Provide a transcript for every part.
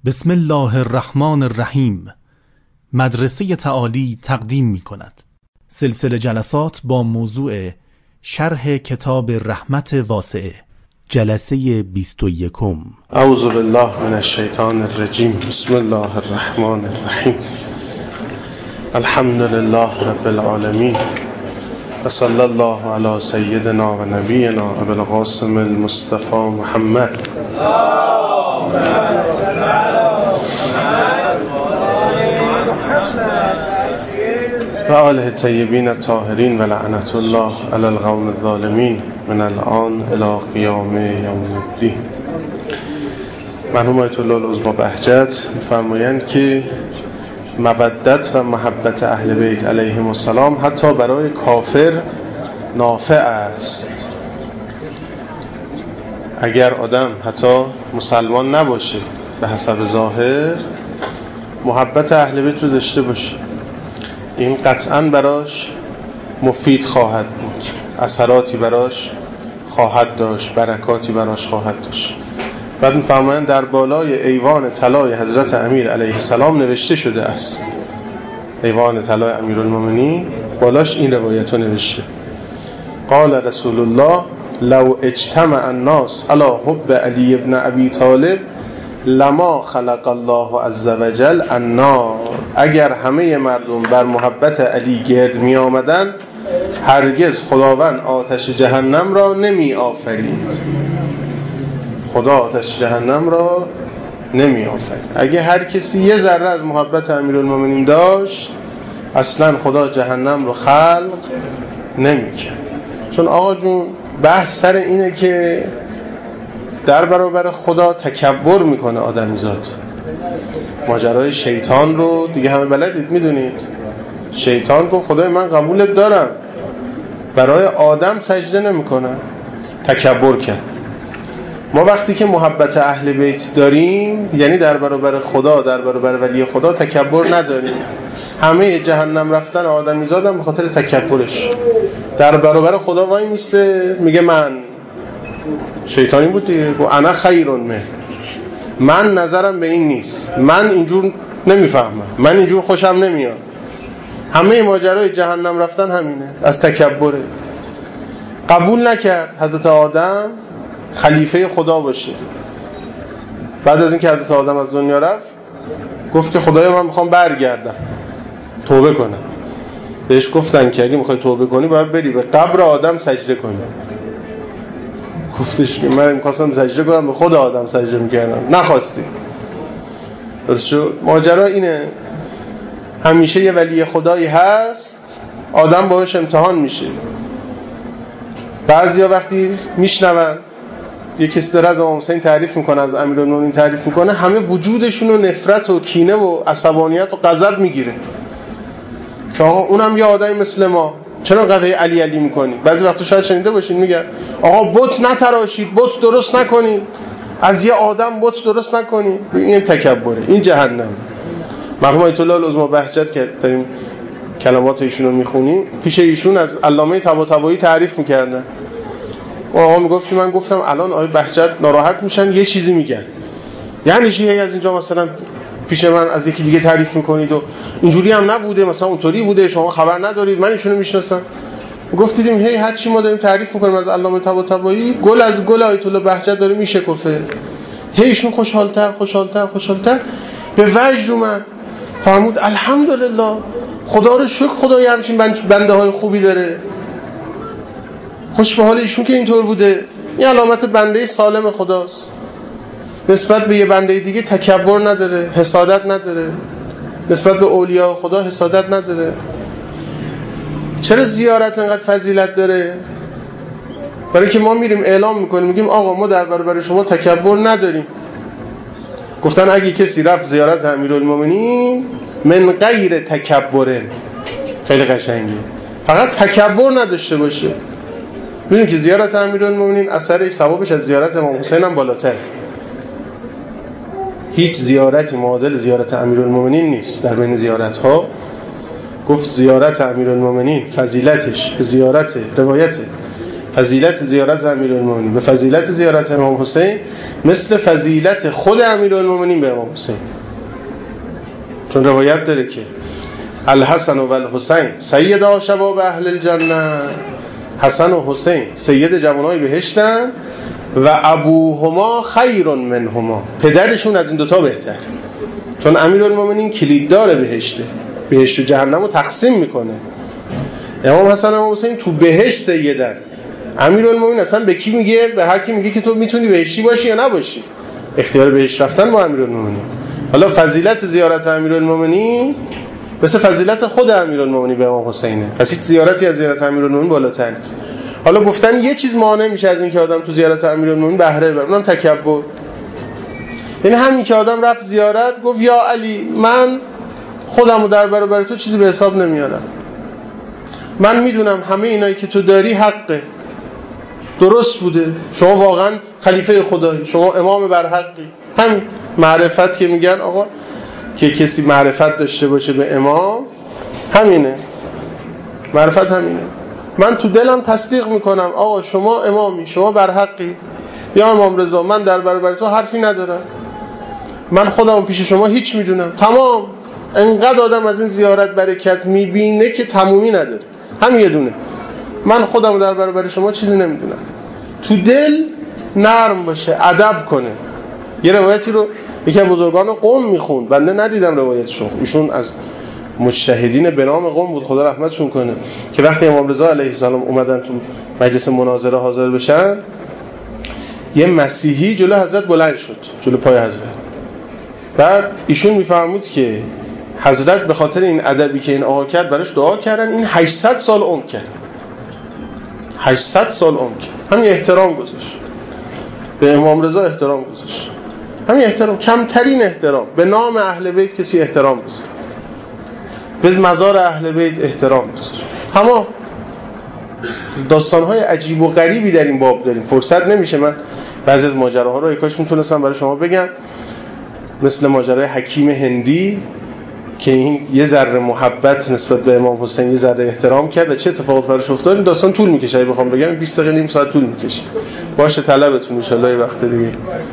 بسم الله الرحمن الرحیم. مدرسه تعالی تقدیم می کند سلسله جلسات با موضوع شرح کتاب رحمت واسعه، جلسه 21. اعوذ بالله من الشیطان الرجیم. بسم الله الرحمن الرحیم. الحمد لله رب العالمین و صلی الله علی سیدنا و نبینا ابی القاسم المصطفى محمد و آله الطیبین الطاهرین و لعنت الله علی القوم الظالمین من الان الی قیام یوم الدین. مرحوم آیت الله العظمی بهجت می‌فرمایند که مودت و محبت اهل بیت علیهم السلام حتی برای کافر نافع است. اگر آدم حتی مسلمان نباشه به حسب ظاهر محبت اهل بیت رو داشته باشه، این قطعاً براش مفید خواهد بود، اثراتی براش خواهد داشت، برکاتی براش خواهد داشت. بعد می‌فرمایند در بالای ایوان طلای حضرت امیر علیه السلام نوشته شده است. ایوان طلای امیرالمومنین بالاش این روایت رو نوشته: قال رسول الله لو اجتمع الناس على حب علی ابن ابی طالب لما خلق الله عز وجل النار. اگر همه مردم بر محبت علی گرد می آمدند هرگز خداوند آتش جهنم را نمی آفرید. خدا آتش جهنم را نمی آفرید. اگه هر کسی یه ذره از محبت امیرالمومنین داشت اصلا خدا جهنم رو خلق نمی کرد. چون آقا جون بحث سر اینه که در برابر خدا تکبر میکنه آدمیزاد. ماجرای شیطان رو دیگه همه بلدید، میدونید. شیطان گفت خدای من قبولت دارم، برای آدم سجده نمیکنه، تکبر کرد. ما وقتی که محبت اهل بیت داریم یعنی در برابر خدا، در برابر ولی خدا تکبر نداریم. همه جهنم رفتن آدمیزادم به خاطر تکبرش. در برابر خدا وای میسته میگه من، شیطانی بود دیگه، گفت انا خیر منه، من نظرم به این نیست، من اینجور نمیفهمم، من اینجور خوشم نمیاد. همه ماجرای جهنم رفتن همینه، از تکبره. قبول نکرد حضرت آدم خلیفه خدا باشه. بعد از اینکه حضرت آدم از دنیا رفت گفت که خدایا من میخوام برگردم توبه کنم. بهش گفتن که اگه میخوای توبه کنی باید بری به قبر آدم سجده کنی. گفتش که من میخواستم سجده کنم به خود آدم سجده میکردم، نخواستی. درست شد. ماجرا اینه، همیشه یه ولی خدایی هست، آدم باهاش امتحان میشه. بعضیا وقتی میشنون یه کسی داره از امام حسین تعریف میکنه، از امیرالمومنین تعریف میکنه، همه وجودشون رو نفرت و کینه و عصبانیت و غضب میگیره که آقا اونم یه آدمی مثل ما، چرا قضیه علی علی میکنی؟ بعضی وقتا شاید شنیده باشین میگن آقا بت نتراشید، بت درست نکنید، از یه آدم بت درست نکنید. این تکبره، این جهنم. مرحوم آیت الله العظمی بهجت که داریم کلمات ایشون رو میخونیم، پیش ایشون از علامه طباطبایی تعریف میکردن. آقا میگفت که من گفتم الان آیه بهجت ناراحت میشن یه چیزی میگن، یعنی چی از اینجا مثلا پیش من از یکی دیگه تعریف میکنید و اینجوری هم نبوده، مثلا اونطوری بوده، شما خبر ندارید، من ایشونو میشناسم. گفت دیدیم هی هر چی ما داریم تعریف میکنیم از علامه طباطبایی گل از گل آیت الله بهجت داره میشکفه. هی ایشون خوشحالتر به وجد اومد، فرمود الحمدلله، خدا رو شکر خدای همچین بنده های خوبی داره. خوش به حال ایشون که اینطور بوده. این علامت بنده سالم خداست. نسبت به یه بنده دیگه تکبر نداره، حسادت نداره، نسبت به اولیاء خدا حسادت نداره. چرا زیارت انقدر فضیلت داره؟ برای که ما میریم اعلام میکنیم، میگیم آقا ما در برابر شما تکبر نداریم. گفتن اگه کسی رفت زیارت امیرالمومنین من غیر تکبر، خیلی قشنگه، فقط تکبر نداشته باشه. ببینید که زیارت امیرالمومنین اثر ثوابش از زیارت امام حسین هم بالاتره. هیچ زیارتی معادل زیارت امیرالمومنین نیست. در بین زیارت ها گفت زیارت امیرالمومنین فضیلتش به زیارت، روایت فضیلت زیارت امیرالمومنین به فضیلت زیارت امام حسین مثل فضیلت خود امیرالمومنین به امام حسین. چون روایت داره که الحسن و الحسین سیدا شباب اهل الجنه، حسن و حسین سید جوانای بهشتن و ابوهما خیر منهما، پدرشون از این دوتا بهتر. چون امیرالمومنین کلیددار بهشته، بهشت و جهنم رو تقسیم میکنه. امام حسن و امام حسین تو بهشت سیدن. امیرالمومنین اصلا به کی میگه؟ به هر کی میگه که تو میتونی بهشتی باشی یا نباشی. اختیار بهشت رفتن با امیرالمومنین. حالا فضیلت زیارت امیرالمومنین مثل فضیلت خود امیرالمومنین به امام حسینه. پس هیچ زیارتی از زیارت امیرالمومنین بالاتر نیست. حالا گفتن یه چیز مانع میشه از این که آدم تو زیارت امیرالمومنین بهره ببره، اونم تکبر. یعنی همین که آدم رفت زیارت گفت یا علی من خودمو در برابر تو چیزی به حساب نمیارم، من میدونم همه اینایی که تو داری حقه، درست بوده، شما واقعا خلیفه خدایی، شما امام برحقی. همین معرفت که میگن آقا که کسی معرفت داشته باشه به امام، همینه معرفت، همینه. من تو دلم تصدیق میکنم آقا شما امامی، شما برحقی، یا امام رضا من در برابر تو حرفی ندارم، من خودم پیش شما هیچ میدونم. تمام. انقدر آدم از این زیارت برکت میبینه که تمومی نداره، همین یه دونه. من خودم در برابر شما چیزی نمیدونم. تو دل نرم باشه، ادب کنه. یه روایتی رو یکی از بزرگان قم میخوند، بنده ندیدم روایتشو، ایشون از مجتهدین به نام قم بود، خدا رحمتشون کنه، که وقتی امام رضا علیه السلام اومدن تو مجلس مناظره حاضر بشن، یه مسیحی جلو حضرت بلند شد، جلو پای حضرت. بعد ایشون میفرمود که حضرت به خاطر این ادبی که این آقا کرد براش دعا کردن، این 800 سال عمر کرد. 800 سال عمر کرد. همین احترام گذاشت به امام رضا، احترام گذاشت، همین احترام، کمترین احترام. به نام اهل بیت کسی احترام بذاره، به مزار اهل بیت احترام بذاره. تمام. داستان‌های عجیب و غریبی در این باب داریم، فرصت نمیشه من بعضی از ماجراها رو کاش میتونستم برای شما بگم، مثل ماجرای حکیم هندی که این یه ذره محبت نسبت به امام حسین، یه ذره احترام کرد و چه اتفاقات براش افتاد. این داستان طول میکشه، اگه بخوام بگم 20 دقیقه نیم ساعت طول میکشه. باشه طلبتون ان شاء الله یه وقت دیگه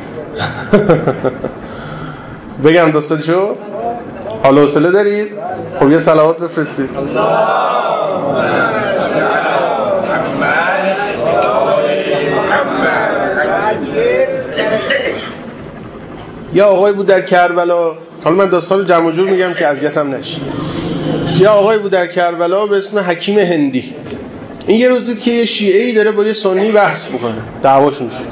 بگم داستانشو. حالا حوصله دارید؟ خب یه صلوات بفرستید. یا آقای بود در کربلا، حالا من داستان رو جمع و جور میگم که اذیتم نشه. یا آقای بود در کربلا به اسم حکیم هندی. این یه روز دید که یه شیعه‌ای داره با یه سنی بحث میکنه، دعواشون شد.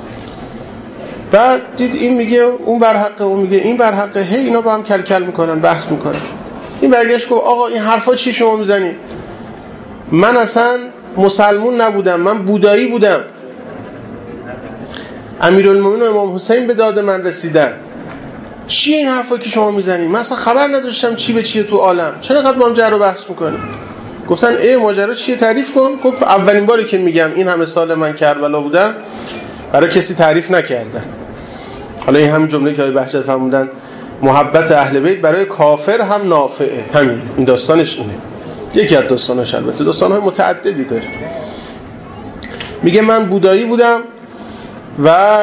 بعد دید این میگه اون بر حقه، اون میگه این بر حقه، هی اینا با هم کل کل میکنن، بحث میکنن. این برگشت گفت آقا این حرفا چی شما میزنید؟ من اصلا مسلمون نبودم، من بودایی بودم. امیرالمومنین و امام حسین به داد من رسیدن. چیه این حرفا که شما میزنید؟ من اصلا خبر نداشتم چی به چیه تو عالم. چرا انقدر با هم جر و بحث میکنید؟ گفتن ای ماجرا چیه، تعریف کن. گفت اولین باری که میگم این همه سال من کربلا بودم برای کسی تعریف نکردم. حالا این همین جمله که آقای بهجت فرمودن محبت اهل بیت برای کافر هم نافعه، همین این داستانش اینه. یکی از داستاناش، البته داستان‌های متعددی داره. میگه من بودایی بودم و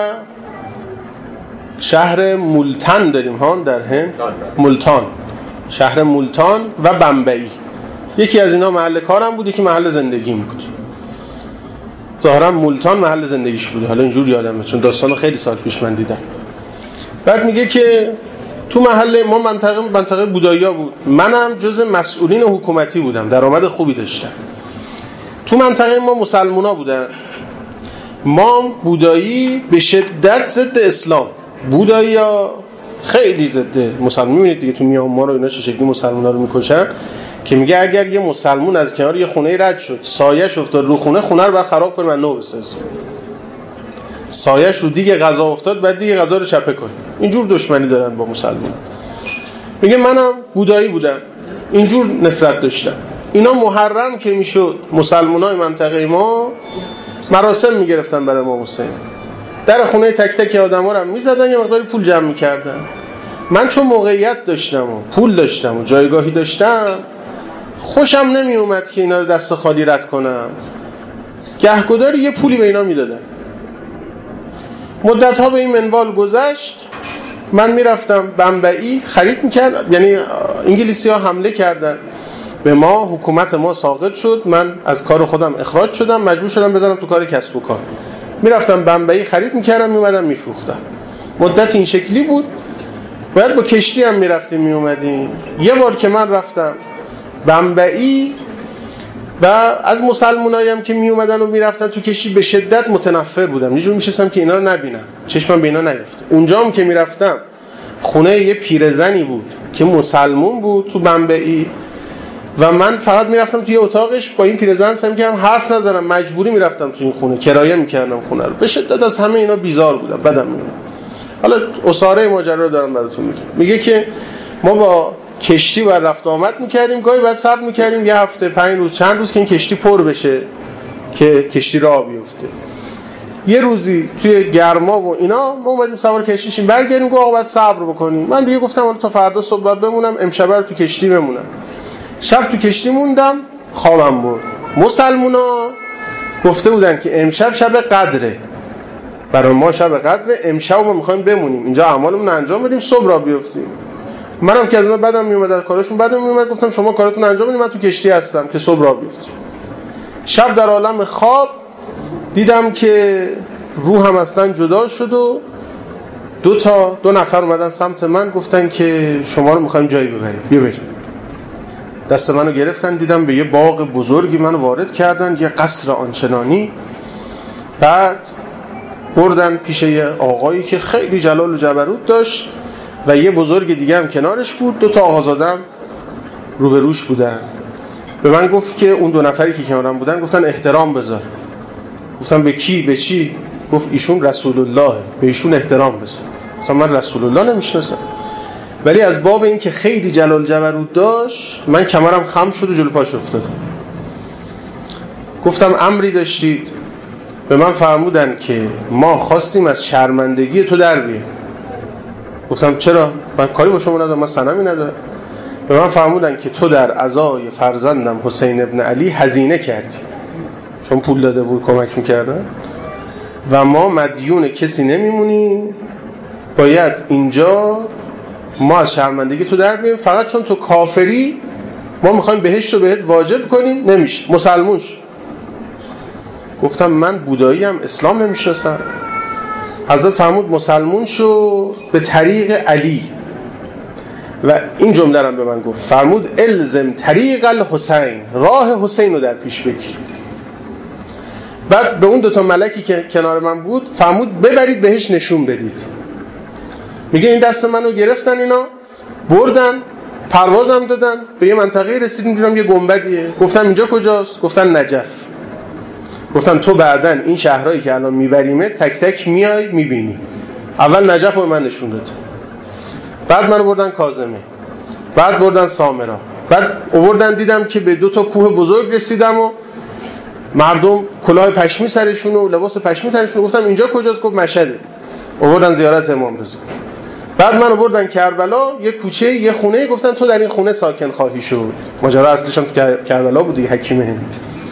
شهر مولتان داریم ها در هند، مولتان، شهر مولتان و بمبئی، یکی از اینا محل کارم بود، یکی محل زندگیم بود. ظاهرا مولتان محل زندگیش بود، حالا اینجور یادمه چون داستانو خیلی سال پیش من دیدم. بعد میگه که تو محل ما منطقه بودایی‌ها بود، منم جز مسئولین حکومتی بودم، درآمد خوبی داشتم. تو منطقه ما مسلمونا بودن، ما بودایی به شدت ضد اسلام، بودایی‌ها خیلی ضد مسلمان. می‌بینید دیگه تو میانمار و اینا چه شکلی مسلمونا رو میکشن، که میگه اگر یه مسلمون از کنار یه خونه رد شد، سایه‌اش افتاد رو خونه رو بعد خراب کنه، من نو بسازم. سایه‌اش رو دیگه غذا افتاد، بعد دیگه غذا رو چپه کنه. اینجور دشمنی دارن با مسلمان. میگه منم بودایی بودم، اینجور نفرت داشتم. اینا محرم که میشد مسلمانای منطقه ما مراسم میگرفتن برای امام حسین، در خونه تک تک آدما رو میزدن، یه مقداری پول جمع میکردن. من چون موقعیت داشتم و پول داشتم و جایگاهی داشتم، خوشم نمی اومد که اینا رو دست خالی رد کنم. گهگداری یه پولی به اینا میدادن. مدت‌ها به این منوال گذشت. من میرفتم بمبئی خرید میکردم، یعنی انگلیسی‌ها حمله کردن به ما، حکومت ما ساقط شد، من از کار خودم اخراج شدم، مجبور شدم بزنم تو کار کسب و کار. میرفتم بمبئی خرید میکردم، میومدم میفروختم. مدت این شکلی بود. باید با کشتی هم میرفتیم میومدیم. یه بار که من رفتم بمبئی و از مسلمانایی هم که میومدن و میرفتن تو کشتی به شدت متنفر بودم، یه جور میشستم که اینا رو نبینم، چشمم به اینا نیفته. اونجا هم که میرفتم خونه یه پیرزنی بود که مسلمون بود تو بمبئی و من فقط میرفتم توی اتاقش با این پیرزن سعی می‌کردم حرف نزنم، مجبوری میرفتم تو این خونه، کرایه می‌کردم خونه رو. به شدت از همه اینا بیزار بودم، بدم میومد. حالا اساره ماجرا رو دارم براتون میگم. میگه که ما با کشتی بر رفت آمد می‌کردیم، گاهی بعد صبر می‌کردیم یه هفته، 5 روز، چند روز که این کشتی پر بشه که کشتی راه بیفته. یه روزی توی گرما و اینا ما اومدیم سوار کشتی شیم، برگردیم، گفت آقا بعد صبر بکنیم. من دیگه گفتم حالا تا فردا صبح بعد بمونم، امشب رو تو کشتی بمونم. شب تو کشتی موندم، خوابم برد. مسلمونا گفته بودن که امشب شب قدره، برای ما شب قدره، امشب ما میخوایم بمونیم اینجا، اعمالمون انجام بدیم، صبح را بیفتیم. منم که از اینا بدم میومد، از کارشون بدم میومد، گفتم شما کارتون انجام بدید، من تو کشتی هستم که صبح را بیفتیم. شب در عالم خواب دیدم که روحم اصلا جدا شد و دو نفر اومدن سمت من، گفتن که شما رو میخوایم جایی ببریم، بیا بریم. دست منو گرفتن، دیدم به یه باغ بزرگی منو وارد کردن، یه قصر آنچنانی. بعد بردن پیش یه آقایی که خیلی جلال و جبروت داشت و یه بزرگ دیگه هم کنارش بود، 2 تا آقازادم روبروش بودن. به من گفت که اون 2 نفری که کنارم بودن گفتن احترام بذار. گفتم به کی؟ به چی؟ گفت ایشون رسول الله، به ایشون احترام بذار. گفتم من رسول الله نمیشناسم، ولی از باب این که خیلی جلال جبروت داشت من کمرم خم شد و جلو پاش افتادم. گفتم امری داشتید؟ به من فرمودن که ما خواستیم از شرمندگی تو در بیاییم. گفتم چرا؟ من کاری با شما ندارم، من صنمی ندارم. به من فرمودن که تو در عزای فرزندم حسین ابن علی هزینه کردی، چون پول داده بود کمک میکردن، و ما مدیون کسی نمیمونیم، باید اینجا ما از شرمندگی تو در بیاییم، فقط چون تو کافری ما میخوایم بهشت رو بهت واجب کنیم، نمیشه، مسلمون شو. گفتم من بودایی ام، اسلام نمیشناسم. حضرت فرمود مسلمون شو به طریق علی، و این جمله رو به من گفت، فرمود الزم طریق الحسین، راه حسین رو در پیش بگیر. بعد به اون 2 تا ملکی که کنار من بود فرمود ببرید بهش نشون بدید. میگه این دست منو گرفتن اینا، بردن، پروازم دادن، به یه منطقه رسیدیم، دیدم یه گنبدیه. گفتم اینجا کجاست؟ گفتن نجف. گفتم تو بعدن این شهرهایی که الان میبریمه تک تک میای میبینی. اول نجف رو من نشون داد، بعد منو بردن کاظمه، بعد بردن سامرا، بعد آوردن دیدم که به 2 تا کوه بزرگ رسیدم و مردم کلاه پشمی سرشون و لباس پشمی تنشون. گفتم اینجا کجاست؟ گفت مشهده. آوردن زیارت امام رضا. بعد منو بردن کربلا، یه کوچه، یه خونه، گفتن تو در این خونه ساکن خواهی شد. ماجرا اصلش هم تو کربلا بود دیگه، حکیم هند.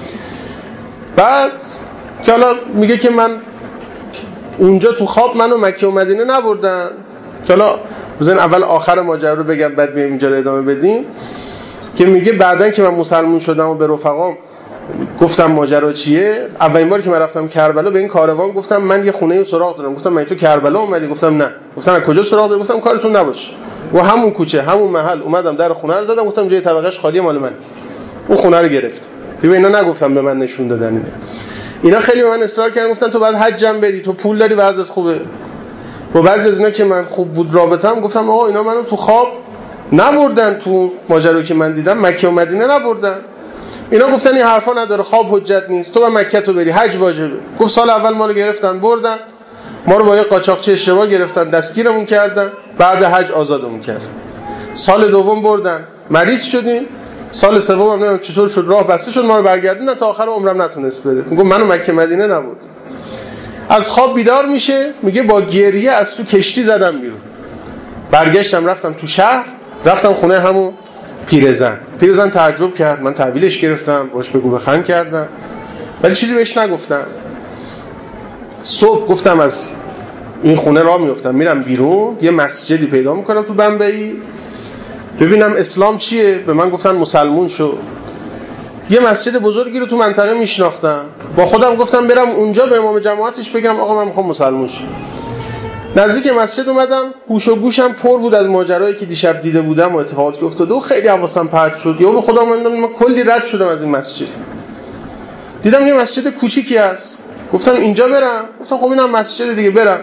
بعد که حالا میگه که من اونجا تو خواب منو مکه و مدینه نبردن، که حالا بزن اول آخر ماجرا رو بگم بعد بیایم اینجا رو ادامه بدیم. که میگه بعدن که من مسلمون شدم و به رفقام گفتم ماجرا چیه، اولین بار که من رفتم کربلا به این کاروان گفتم من یه خونه رو سراغ دارم. گفتم من تو کربلا اومدی؟ گفتم نه. گفتن از کجا سراغ داری؟ گفتم کارتون نباشه. و همون کوچه همون محل اومدم در خونه رو زدم، گفتم جای طبقهش خالیه مال من. اون خونه رو گرفت. فیبا اینا نگفتم به من نشون دادن. اینا خیلی به من اصرار کردن، گفتن تو بعد حجم بری، تو پول داری، وضعت خوبه. با بعضی از اینا که من خوب بود رابطه‌ام گفتم آقا اینا منو تو خواب نبردن، تو ماجرایی که من دیدم مکه و مدینه نبردن. اینا گفتن این حرفا نداره، خواب حجت نیست، تو با مکه تو بری، حج واجبه. گفت سال اول ما رو گرفتن بردن، ما رو با یه قاچاقچی اشتباه گرفتن دستگیرمون کردن، بعد حج آزادمون کردن. سال دوم بردن مریض شدیم، سال سوم هم نمیدونم چطور شد راه بسته شد، ما رو برگردوندن، تا آخر عمرم نتونست بره. میگه منو مکه مدینه نبرد. از خواب بیدار میشه، میگه با گریه از تو کشتی زدم بیرون. برگشتم رفتم تو شهر، رفتم خونه همون پیرزن تعجب کرد، من تحویلش گرفتم، باش بگو بخند کردم. ولی چیزی بهش نگفتم. صبح گفتم از این خونه راه میافتم میرم بیرون، یه مسجدی پیدا میکنم تو بمبئی ببینم اسلام چیه. به من گفتن مسلمون شو. یه مسجد بزرگی رو تو منطقه میشناختم، با خودم گفتم برم اونجا به امام جماعتش بگم آقا من میخوام مسلمون شم. نزدیک مسجد اومدم، گوش و گوشم پر بود از ماجرایی که دیشب دیده بودم و اتفاقاتی که افتاده و خیلی حواسم پرت شد. یهو به خودم من کلی رد شدم از این مسجد. دیدم یه مسجد کوچیکی هست، گفتم اینجا برم. گفتم خب اینم مسجد دیگه، برم.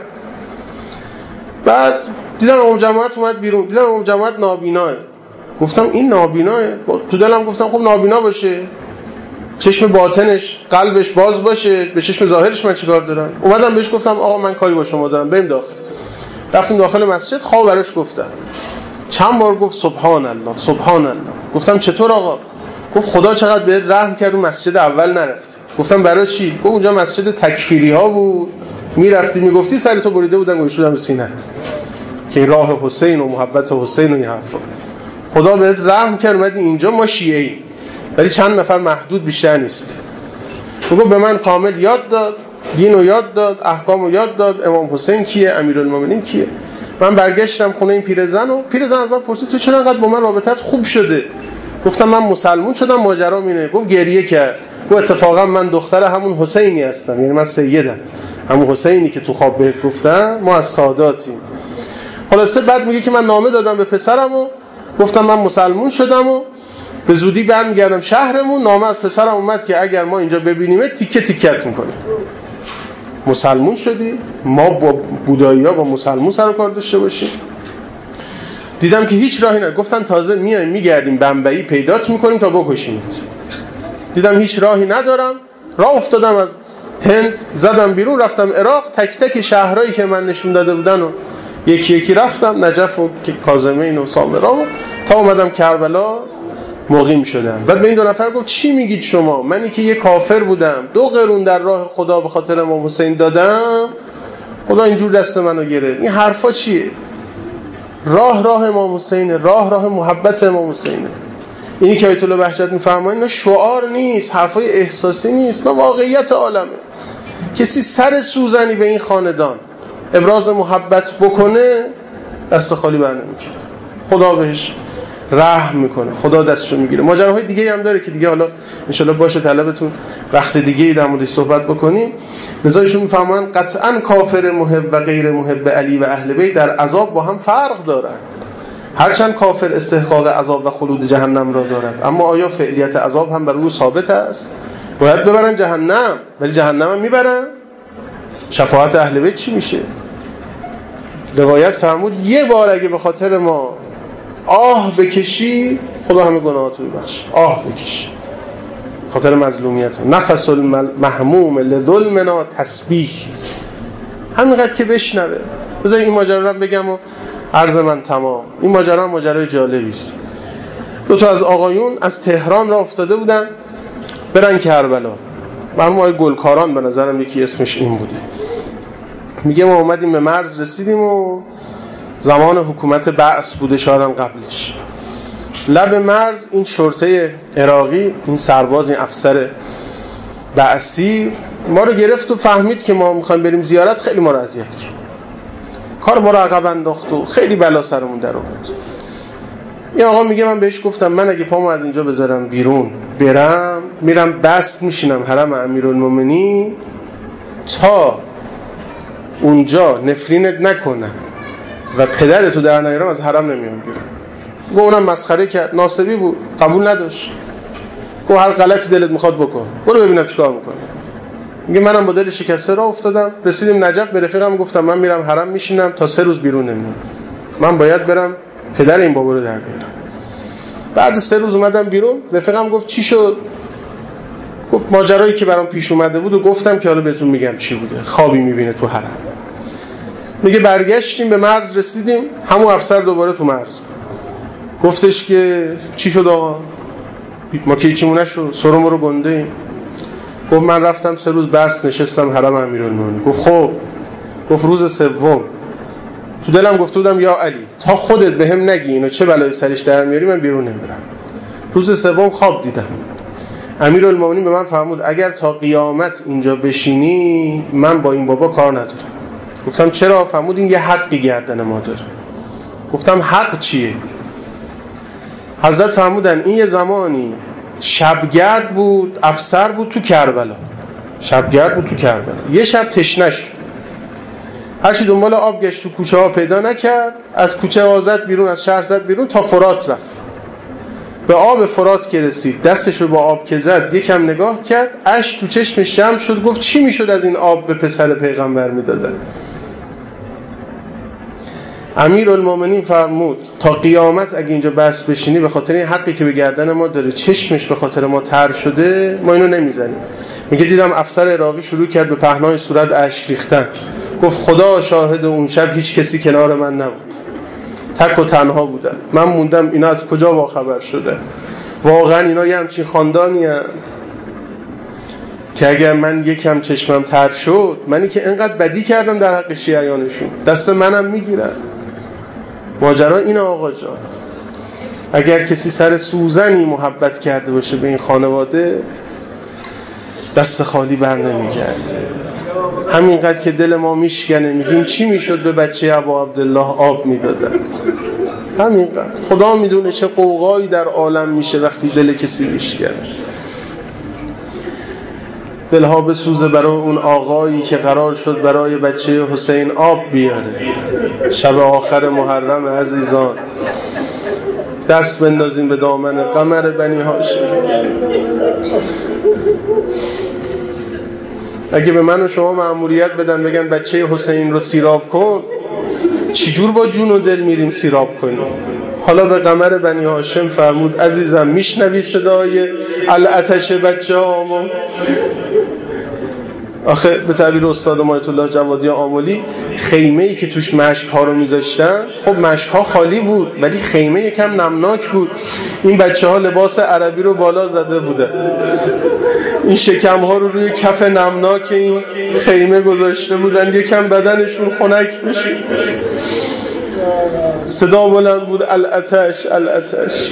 بعد دیدم امام جماعت اومد بیرون، دیدم امام جماعت نابیناه. گفتم این نابیناه؟ تو دلم گفتم خب نابینا باشه، چشم باطنش قلبش باز باشه، به چشم ظاهرش من چیکار دارم؟ اومدم بهش گفتم آقا من کاری با شما دارم، بریم داخل. رفتیم داخل مسجد، خواب براش گفتم. چند بار گفت سبحان الله سبحان الله. گفتم چطور آقا؟ گفت خدا چقدر بهت رحم کرد اون مسجد اول نرفتی. گفتم برای چی؟ گفت اونجا مسجد تکفیری ها بود، میرفتی میگفتی سر تو بریده بودن گوشودم به سینت که این راه حسین و محبت حسین و این حرفا. خدا بهت رحم کرد اومدی اینجا، ما شیعه ای ولی چند نفر محدود بیشتر نیست. گفت به من کامل یاد داد، دین رو یاد داد، احکام رو یاد داد، امام حسین کیه، امیرالمومنین کیه. من برگشتم خونه این پیرزن و پیرزن از من پرسید تو چرا انقدر با من رابطت خوب شده؟ گفتم من مسلمون شدم ماجرام اینه. گفت گریه کرد. گفت اتفاقا من دختر همون حسینی هستم، یعنی من سیدم، همون حسینی که تو خواب بهت گفتم، ما از ساداتیم. خلاصه بعد میگه که من نامه دادم به پسرم و گفتم من مسلمون شدم و به زودی برمیگردم شهرمون. نامه از پسرم اومد که اگر ما اینجا ببینیمه تیکه تیکت میکنیم. مسلمون شدی؟ ما با بودایی‌ها با مسلمون سر و کار داشته باشیم؟ دیدم که هیچ راهی نداره. گفتن تازه میایم میگردیم بمبئی پیدات میکنیم تا بکشیمت. دیدم هیچ راهی ندارم، راه افتادم از هند، زدم بیرون رفتم عراق. تک تک شهرهایی که من نشون داده بودن و یکی یکی رفتم، نجف و کاظمین و سامرا و تا اومدم کربلا مقیم شدم. بعد به این دو نفر گفت چی میگید شما؟ منی که یه کافر بودم 2 قرون در راه خدا به خاطر امام حسین دادم، خدا اینجور دست منو گرفت. این حرفا چیه؟ راه امام حسینه، راه محبت امام حسینه. اینی که آیت الله بهجت میفرمایند اینا شعار نیست، حرفای احساسی نیست، نه واقعیت عالمه. کسی سر سوزنی به این خاندان ابراز محبت بکنه دست خالی بر نمی‌گرده. خدا بهش رحم میکنه، خدا دستشو میگیره. ماجراهای دیگه هم داره که دیگه حالا ان شاءالله باشه طلبتون وقت دیگه در موردش صحبت بکنیم. لذایشون میفهمن قطعا کافر محب و غیر محب علی و اهل بیت در عذاب با هم فرق دارن. هرچند کافر استحقاق عذاب و خلود جهنم را دارد، اما آیا فعلیت عذاب هم بر او ثابت است؟ باید ببرن جهنم، ولی جهنم هم میبرن. شفاعت اهل بیت چی میشه؟ روایت فرمود یه بار اگه به خاطر ما آه بکشی خدا همه گناهاتو میبخشه. آه بکشی خاطر مظلومیت. نفس المحموم لظلمنا تسبیح. همینقدر که بشنوه. بذار این ماجرا رو بگم و عرض من تمام. این ماجرا ماجرای جالبی است. 2 از آقایون از تهران را افتاده بودن برن کربلا. مرحوم آقای گلکاران به نظرم یکی اسمش این بوده. میگه ما اومدیم به مرز رسیدیم و زمان حکومت بعث بوده، شاید هم قبلش. لب مرز این شرطه عراقی، این سرباز، این افسر بعثی ما رو گرفت و فهمید که ما میخوایم بریم زیارت، خیلی ما رو اذیت کرد. کار ما رو عقب انداخت و خیلی بلا سرمون در آورد. این آقا میگه من بهش گفتم من اگه پامو از اینجا بذارم بیرون برم، میرم بست میشینم حرم امیرالمومنین تا اونجا نفرینت نکنم و پدرتو در نیارم، از حرم نمیام بیرون. گفت اونم مسخره کرد، ناصبی بود، قبول نداشت. گفت هر غلطی دلت میخواد بکن، برو ببینم چیکار میکنی. میگه منم با دل شکسته راه افتادم، رسیدیم نجف، به رفیقم گفتم من میرم حرم میشینم تا 3 روز بیرون نمیام، من باید برم پدر این بابا رو در بیارم. بعد 3 روز اومدم بیرون، رفیقم گفت چی شد؟ گفت ماجرایی که برام پیش اومده بود و گفتم که حالا بهتون میگم چی بوده. خوابی میبینه تو حرم. میگه برگشتیم به مرز رسیدیم، همون افسر دوباره تو مرز بود. گفتش که چی شد آقا؟ ما که هیچیمون نشد، سرمون رو گنده ایم. گفت من رفتم 3 روز بس نشستم حرم امیرالمومنین. گفت خب. گفت روز 3 تو دلم گفته بودم یا علی تا خودت بهم نگی اینو چه بلایی سرش در میاری من بیرون نمیرم. روز 3 خواب دیدم. امیرالمومنین به من فرمود اگر تا قیامت اینجا بشینی من با این بابا کار ندارم. گفتم چرا؟ فرمود این یه حقی گردن ما داره. گفتم حق چیه؟ حضرت فرمودن این یه زمانی شبگرد بود، افسر بود تو کربلا، شبگرد بود تو کربلا، یه شب تشنه شد، هرچی دنبال آب گشت تو کوچه ها پیدا نکرد، از کوچه ها زد بیرون، از شهر زد بیرون تا فرات رفت. به آب فرات که رسید دستشو با آب که زد یکم نگاه کرد، اشک تو چشمش جمع شد، گفت چی میشد از این آب به پسر پیغمبر میدادن؟ امیرالمومنین فرمود تا قیامت اگه اینجا بس بشینی به خاطر این حقی که به گردن ما داره چشمش به خاطر ما تر شده ما اینو نمیزنیم. میگه دیدم افسر عراقی شروع کرد به پهنای صورت اشک ریختن، گفت خدا شاهد اون شب هیچ کسی کنار من نبود، تک و تنها بودن، من موندم اینا از کجا با خبر شده. واقعا اینا یه همچین خاندانی هم که اگر من یکم چشمم تر شد، منی که انقدر بدی کردم در حق شیعیانشون دست منم میگیرن. ماجرا اینه آقا جان، اگر کسی سر سوزنی محبت کرده باشه به این خانواده دست خالی بر نمیگرده. همینقدر که دل ما میشکنه میگیم چی میشد به بچه ابا عبدالله آب میدادن، همینقدر. خدا میدونه چه قوقایی در عالم میشه وقتی دل کسی میشکنه. دلها بسوزه برای اون آقایی که قرار شد برای بچه حسین آب بیاره شب آخر محرم. عزیزان دست بندازیم به دامن قمر بنی هاشم. اگه به من و شما مأموریت بدن بگن بچه حسین رو سیراب کن، چجور با جون و دل میریم سیراب کنیم؟ حالا به قمر بنی هاشم فرمود عزیزم میشنوی صدای العتش بچه هامو؟ آخه به تعبیر استاد ما آیت الله جوادی آملی خیمه‌ای که توش مشک ها رو میذاشتن، خب مشک ها خالی بود ولی خیمه یکم نمناک بود. این بچه ها لباس عربی رو بالا زده بودن، این شکم ها رو روی کف نمناک این خیمه گذاشته بودن یکم بدنشون خنک بشه. صدا بلند بود العتش العتش.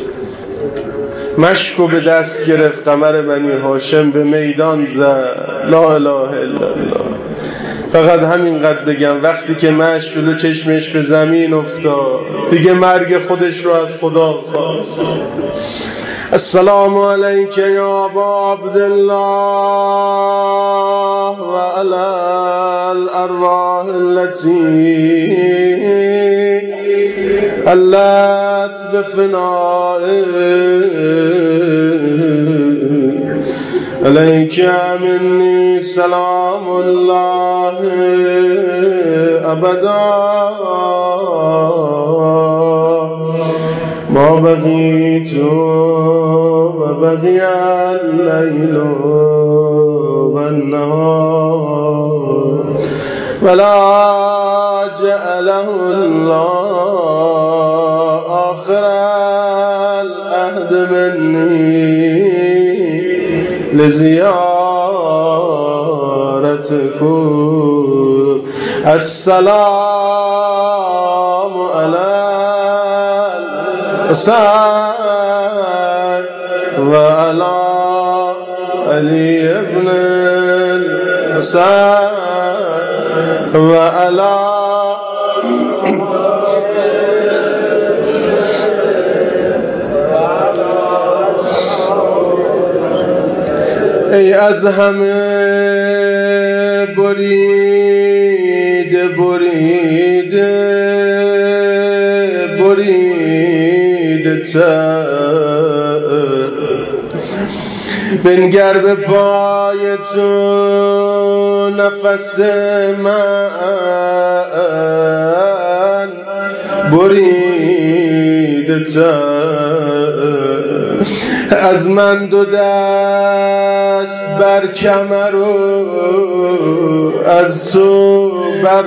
مشکو به دست گرفت قمر بنی هاشم به میدان زد لا اله الا الله. فقط همینقدر بگم وقتی که مشک جلو چشمش به زمین افتاد دیگه مرگ خودش رو از خدا خواست. السلام علیک یا ابا عبدالله و علی الارواح التي علت بفناء علیک منی سلام الله ابدا ما بقیت و بقی اللیل و النهار ولا جعله الله آخر العهد منی لزیارتکم. السلام علی الحسین و علی علی ابن الحسین و علی ای از همه بریده بریده بریده تر بنگر به پای تو نفس من بریده تر. از من دو دست بر کمر و از تو بر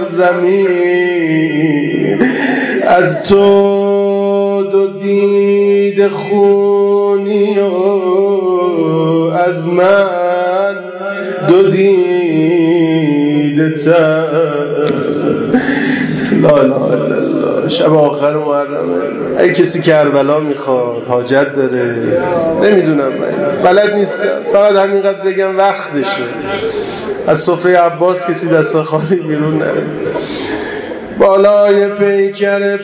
زمین، از تو دو دید خونی و از من دو دید تر. لا اله الا الله. شب آخر محرمه، اگه کسی کربلا میخواد، حاجت داره، نمیدونم، من بلد نیستم، فقط همینقدر بگم وقتشه. از سفره عباس کسی دست خالی بیرون نره. بالای پیکر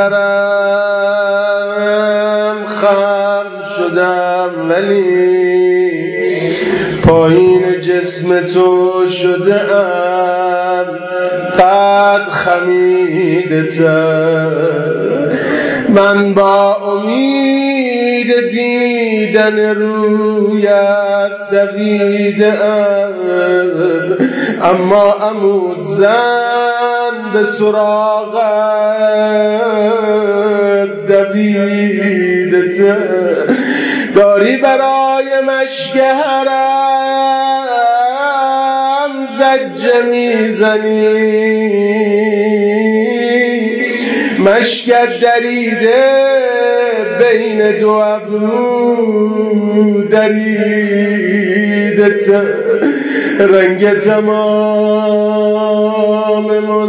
پسرم خم شدم، ولی پایین جسم تو شده ام قد خمیده تر. من با امید دیدن رویت دویده ام، اما عمود زن به سراغت دویده تر. داری برای مشگهرم زجه میزنی، مشکت دریده بین دو ابرو دریده تر. رنگ تمام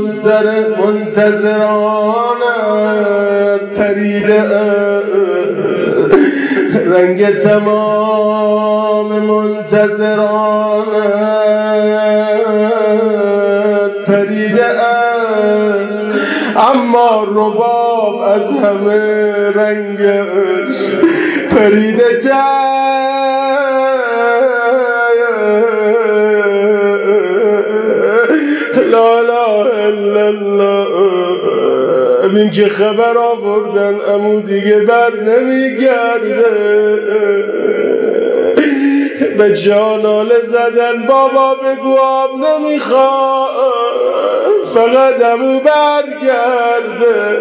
منتظرانت پریده، رنگ تمام منتظرانت پریده است، اما رباب از همه رنگش پریده تر. لا اله الا الله. این که خبر آوردن امو دیگه بر نمیگرده. بچه ها ناله زدن بابا بگو آب نمیخواد، فقط امو برگرده.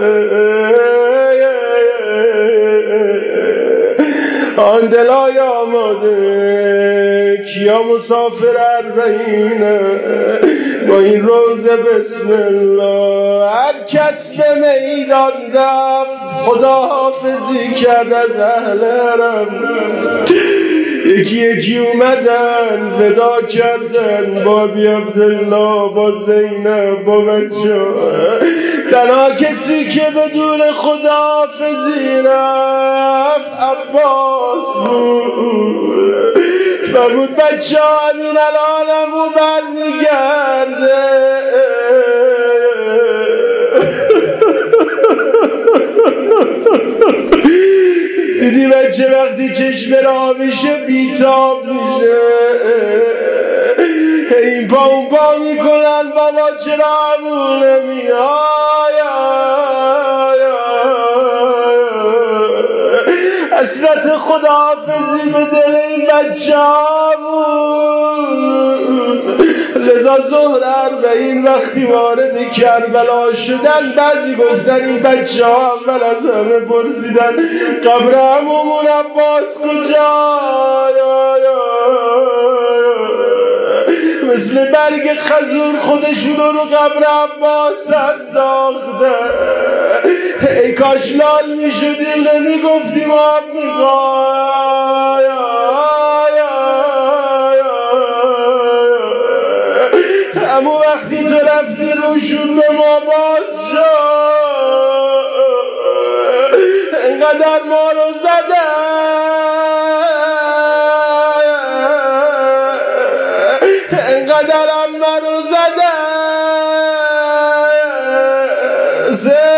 آن دلای آماده کیا مسافر اربعینه با این روزه بسم الله. هر کس به میدان رفت خداحافظی کرد از اهل حرم، یکی یکی اومدن ودا کردن با ابی عبدالله، با زینب، با بچه. تنها کسی که بدون خداحافظی رفت عباس بود. فرمود بچه ها همین الانمو برمیگرده. دیدی بچه وقتی چشم را میشه بیتاب میشه، این پا اون پا میکنن بابا چرا همون نمیای. حسرت خداحافظی به دل این بچه ها بود. لذا ظهر اربعین وقتی وارد کربلا شدن، بعضی گفتن این بچه ها اول از همه پرسیدن قبر عمومون عباس کجا؟ مثل برگ خزون خودشونو رو قبر عباس انداخته. ای کاش لال میشدیم نمیگفتیم آب میخوای. اما وقتی تو رفتی روشون به ما باز شد، اینقدر ما رو زدن، اینقدر هم ما رو زدن.